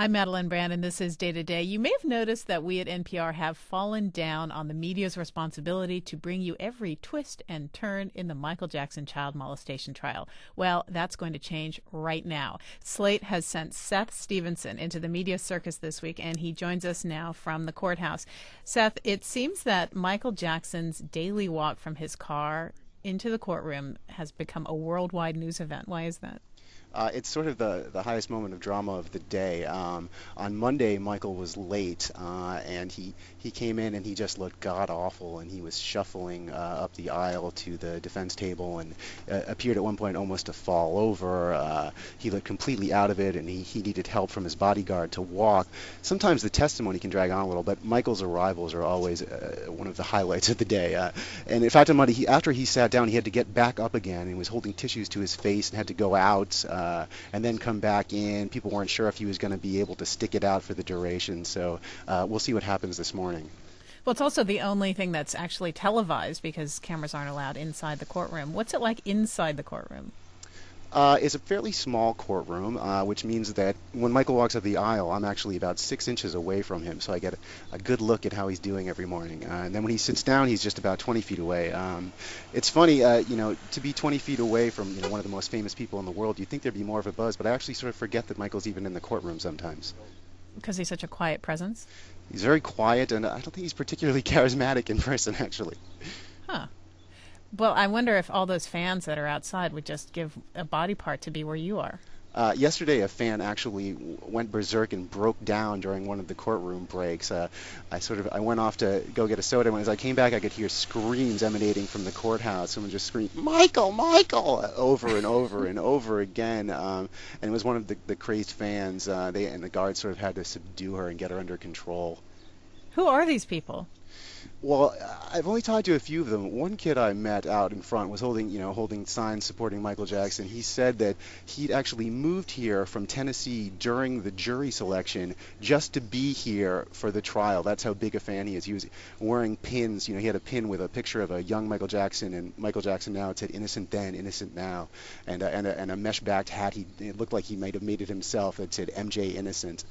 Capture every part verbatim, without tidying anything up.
I'm Madeline Brand, and this is Day to Day. You may have noticed that we at N P R have fallen down on the media's responsibility to bring you every twist and turn in the Michael Jackson child molestation trial. Well, that's going to change right now. Slate has sent Seth Stevenson into the media circus this week, and he joins us now from the courthouse. Seth, it seems that Michael Jackson's daily walk from his car into the courtroom has become a worldwide news event. Why is that? Uh, it's sort of the, the highest moment of drama of the day. Um, on Monday, Michael was late, uh, and he, he came in and he just looked god-awful, and he was shuffling uh, up the aisle to the defense table and uh, appeared at one point almost to fall over. Uh, he looked completely out of it, and he, he needed help from his bodyguard to walk. Sometimes the testimony can drag on a little, but Michael's arrivals are always uh, one of the highlights of the day. Uh, and in fact, on Monday, he, after he sat down, he had to get back up again and was holding tissues to his face and had to go out. Uh, Uh, and then come back in. People weren't sure if he was going to be able to stick it out for the duration, so uh, we'll see what happens this morning. Well, it's also the only thing that's actually televised because cameras aren't allowed inside the courtroom. What's it like inside the courtroom? Uh, it's a fairly small courtroom, uh, which means that when Michael walks up the aisle, I'm actually about six inches away from him, so I get a, a good look at how he's doing every morning. Uh, and then when he sits down, he's just about twenty feet away. Um, it's funny, uh, you know, to be twenty feet away from you know one of the most famous people in the world, you'd think there'd be more of a buzz, but I actually sort of forget that Michael's even in the courtroom sometimes. Because he's such a quiet presence? He's very quiet, and I don't think he's particularly charismatic in person, actually. Huh. Well, I wonder if all those fans that are outside would just give a body part to be where you are. Uh, yesterday, a fan actually w- went berserk and broke down during one of the courtroom breaks. Uh, I sort of I went off to go get a soda, and as I came back, I could hear screams emanating from the courthouse. Someone just screamed, "Michael, Michael!" over and over and over again. Um, and it was one of the, the crazed fans. Uh, they and the guards sort of had to subdue her and get her under control. Who are these people? Well, I've only talked to a few of them. One kid I met out in front was holding, you know, holding signs supporting Michael Jackson. He said that he'd actually moved here from Tennessee during the jury selection just to be here for the trial. That's how big a fan he is. He was wearing pins. You know, he had a pin with a picture of a young Michael Jackson and Michael Jackson now. It said "Innocent Then, Innocent Now," and a, and a, and a mesh-backed hat. He it looked like he might have made it himself. That said "M J Innocent."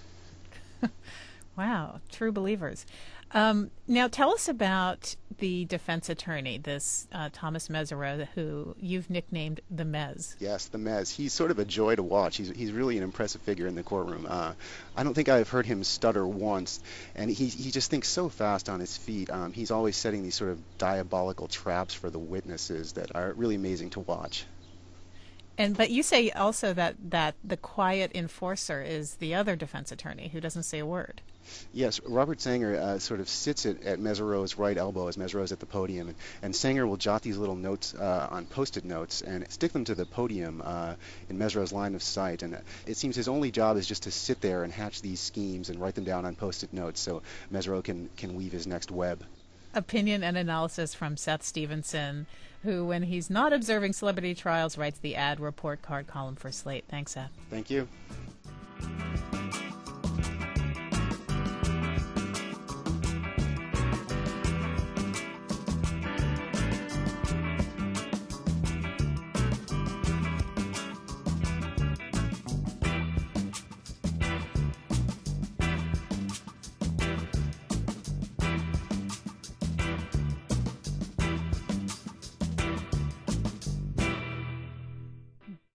Wow, true believers. Um, now, tell us about the defense attorney, this uh, Thomas Mesereau, who you've nicknamed the Mez. Yes, the Mez. He's sort of a joy to watch. He's he's really an impressive figure in the courtroom. Uh, I don't think I've heard him stutter once, and he he just thinks so fast on his feet. Um, he's always setting these sort of diabolical traps for the witnesses that are really amazing to watch. And but you say also that, that the quiet enforcer is the other defense attorney who doesn't say a word. Yes, Robert Sanger uh, sort of sits at, at Mesereau's right elbow as Mesereau's at the podium, and, and Sanger will jot these little notes uh, on Post-it notes and stick them to the podium uh, in Mesereau's line of sight. And it seems his only job is just to sit there and hatch these schemes and write them down on Post-it notes so Mesereau can, can weave his next web. Opinion and analysis from Seth Stevenson, who, when he's not observing celebrity trials, writes the ad report card column for Slate. Thanks, Seth. Thank you.